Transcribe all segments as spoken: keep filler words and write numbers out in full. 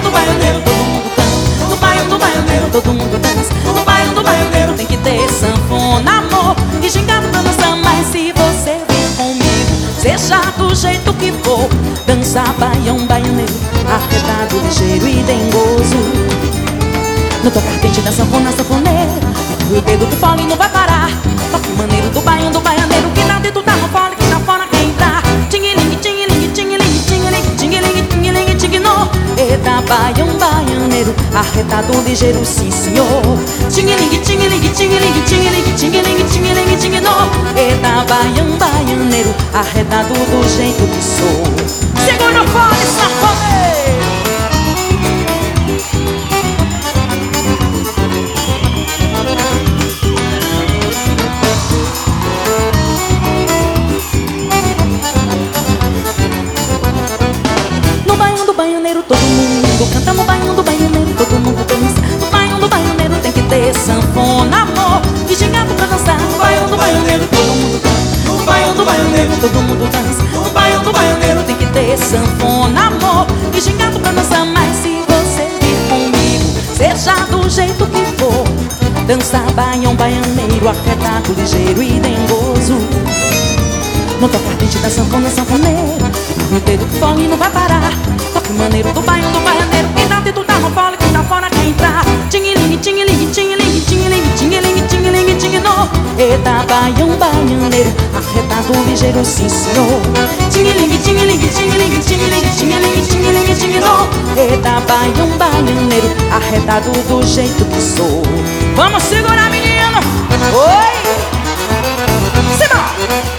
do baianeiro todo mundo canta. No baião do baianeiro todo mundo dança. No baião do baianeiro tem que ter sanfona, amor e gingado pra dançar. Mas se você vir comigo, seja do jeito que for, dançar baião, baianeiro, arretado, ligeiro e dengoso. No tocar quente da sanfona, sanfoneiro, o dedo que fole não vai parar. Toque maneiro do baião, do baianeiro, que lá dentro tá no fole, que lá fora quer entrar. Tingue-lingue, tingue-lingue, tingue-lingue, tingue-lingue, tingue-lingue, tingue-lingue, tingue-no. Eita, baião, baianeiro, arretado, ligeiro, sim senhor. Tingue-lingue, tingue-lingue, tingue-lingue, tingue-lingue, tingue-lingue, tingue-lingue, tingue-no. Eita, baião, baianeiro, arretado do jeito que sou. Segura o fole, sanfoneiro. Todo mundo canta no baião do baianeiro, todo mundo dança. No baião do baianeiro tem que ter sanfona, amor e gingado pra dançar. No baião do baianeiro todo mundo canta. No baião do baianeiro todo mundo dança. No baião do baianeiro tem que ter sanfona, amor e gingado pra dançar. Mas se você vir comigo, seja do jeito que for, dançar baião, baianeiro, arretado, ligeiro e dengoso. No tocar quente da sanfona, sanfoneiro, o dedo que fole não vai parar. Toque maneiro do baião, do baianeiro, que tá dentro tá no fole, que tá fora quer entrar. Tingue-lingue, tingue-lingue, tingue-lingue, tingue-lingue, tingue-lingue, tingue-lingue, tingue-no. Eita, baião, baianeiro, arretado, ligeiro, sim senhor. Tingue-lingue, tingue-lingue, tingue-lingue, tingue-lingue, tingue-lingue, tingue-lingue, tingue-no. Eita, baião, baianeiro, arretado do jeito que sou. Vamos segurar, menino! Oi! Simbora!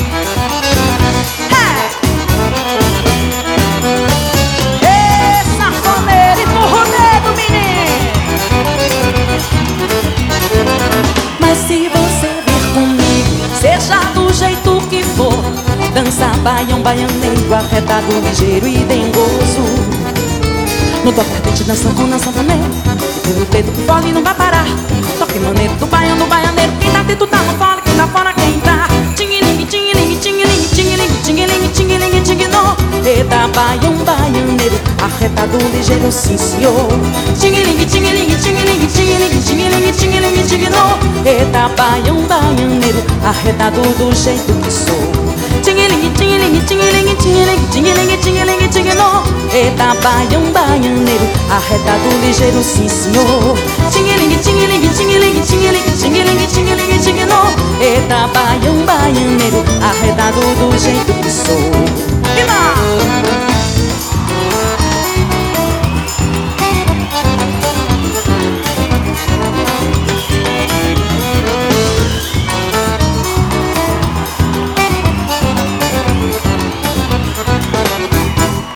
Dançar baião, baianeiro, arretado, ligeiro e dengoso. No tocar quente da sanfona, sanfoneiro, pelo dedo que fole não vai parar. Toque maneiro do baião, do baianeiro, quem tá dentro tá no fole, quem tá fora quer entrar. Tingue-lingue, tingue-lingue, tingue-lingue, tingue-lingue, tingue-lingue, tingue-lingue, tingue-no. Eita, baião, baianeiro, arretado, ligeiro, sim senhor. Tingue-lingue, tingue-lingue, tingue-lingue, tingue-lingue, tingue-lingue, tingue-lingue, tingue-no. Eita, baião, baianeiro, arretado do jeito que sou. Tingue-lingue, tingue-lingue, tingue-lingue, tingue-lingue, tingue-lingue, tingue-lingue, tingue-no. Eita, baião, baianeiro, arretado, ligeiro, sim senhor. Tingue-lingue, tingue-lingue, tingue-lingue, tingue-lingue, tingue-lingue, tingue-lingue, tingue-no. Eita, baião, baianeiro, arretado do jeito